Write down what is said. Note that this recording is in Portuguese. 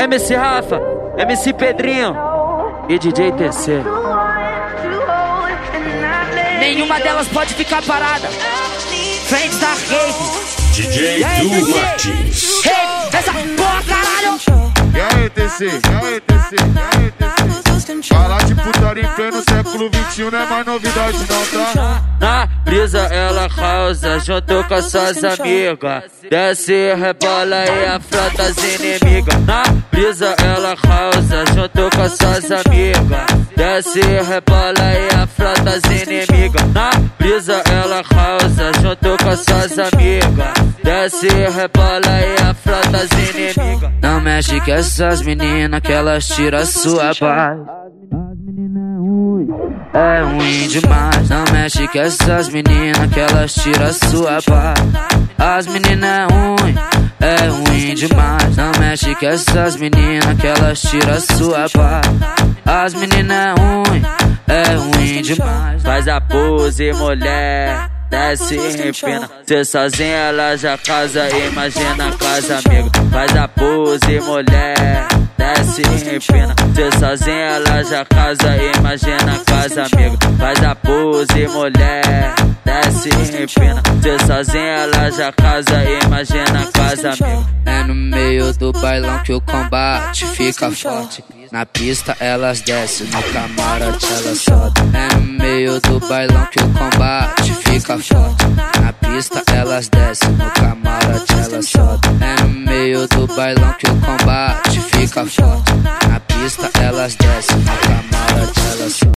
MC Rafa, MC Pedrinho e DJ TC. Nenhuma delas pode ficar parada. Frente da rave. DJ Du Martins. Essa porra, caralho. E aí, TC? Falar de putaria em pleno século XXI não é mais novidade não, tá? Na brisa ela causa junto com suas amigas. Desce, rebola e afronta as inimigas. Na brisa ela causa junto com suas amigas. Desce, rebola e afronta as inimigas. Na brisa ela causa junto com suas amigas. Desce, rebola e afronta as inimigas. Não mexe com essas meninas que elas tiram sua paz. É ruim demais, não mexe com essas meninas que elas tiram sua paz. As meninas é ruim demais, não mexe com essas meninas que elas tiram sua paz. As meninas é ruim demais. Faz a pose, mulher, desce e empina. Cê sozinha ela já casa, imagina casa amiga. Faz a pose, mulher, desce e empina. Cê sozinha ela já casa, imagina casa amiga. Faz a pose, mulher, desce e empina. Cê sozinha ela já casa, imagina casa amiga. É no meio do bailão que o combate fica forte. Na pista elas descem, no camarote elas sobem. É no meio do bailão que o combate fica forte. Na pista elas descem, no camarote elas sobem. É no meio do bailão que o combate fica forte. Na pista elas descem, no camarote.